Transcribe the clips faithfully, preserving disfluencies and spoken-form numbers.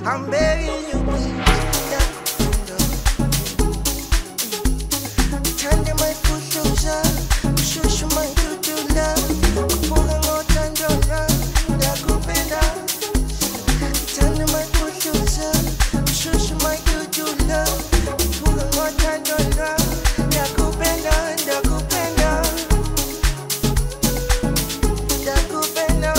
I'm begging you, please. Tande my fushusha, kushushu my tutu love, kupunga ngotandona, ndakupenda. Tande my fushusha, kushushu my tutu love, kupunga ngotandona, ndakupenda, ndakupenda, ndakupenda.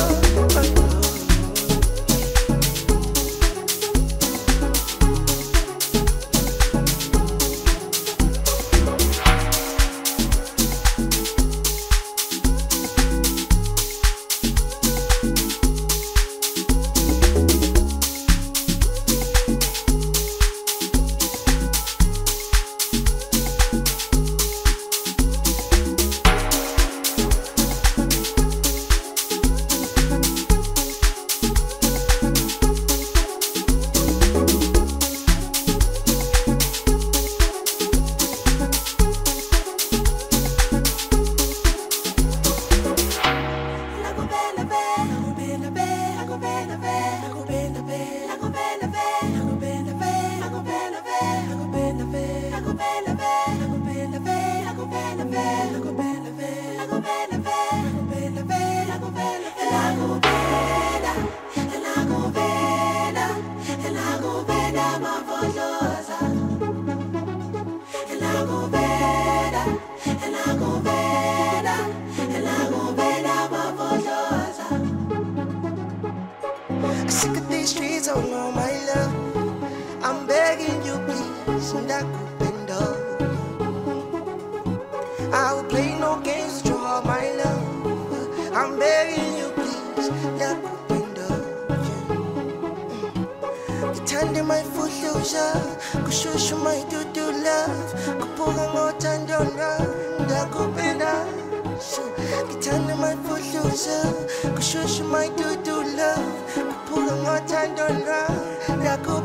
Sick of these streets, oh no, my love. I'm begging you, please, ndakupenda. I will play no games with your heart, my love. I'm begging you, please, ndakupenda. Kitande my fushusha, kushushu my tutu love, kupunga ngotandona, ndakupenda. Kitande my fushusha, kushushu my tutu love, kupunga ngotandona, ndakupenda.